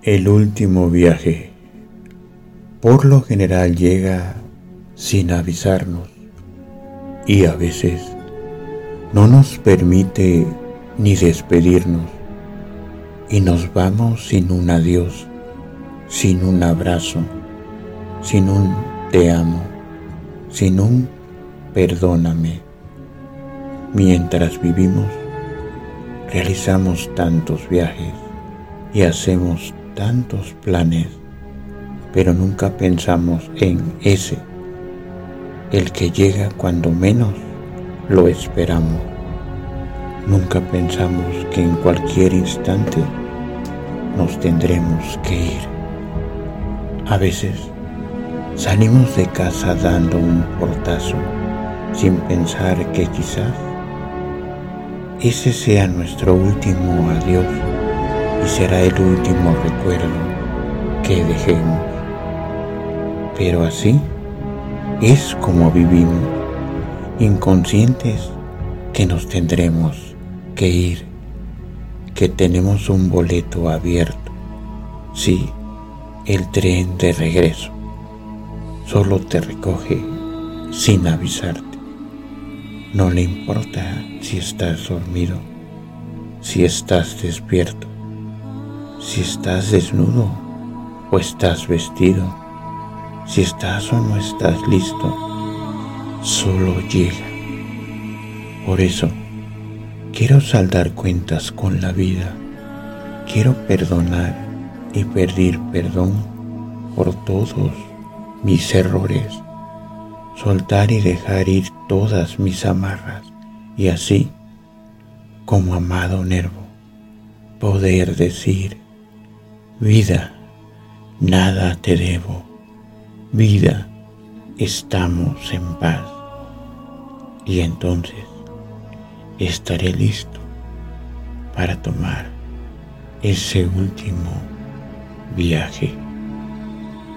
El último viaje por lo general llega sin avisarnos y a veces no nos permite ni despedirnos y nos vamos sin un adiós, sin un abrazo, sin un te amo, sin un perdóname. Mientras vivimos, realizamos tantos viajes y hacemos tantos planes, pero nunca pensamos en ese, el que llega cuando menos lo esperamos. Nunca pensamos que en cualquier instante nos tendremos que ir. A veces salimos de casa dando un portazo sin pensar que quizás ese sea nuestro último adiós y será el último recuerdo que dejemos. Pero así es como vivimos, inconscientes que nos tendremos que ir, que tenemos un boleto abierto. Sí, el tren de regreso solo te recoge sin avisarte. No le importa si estás dormido, si estás despierto, si estás desnudo o estás vestido, si estás o no estás listo, solo llega. Por eso, quiero saldar cuentas con la vida, quiero perdonar y pedir perdón por todos mis errores, soltar y dejar ir todas mis amarras y así, como amado Nervo, poder decir: vida, nada te debo, vida, estamos en paz. Y entonces estaré listo para tomar ese último viaje.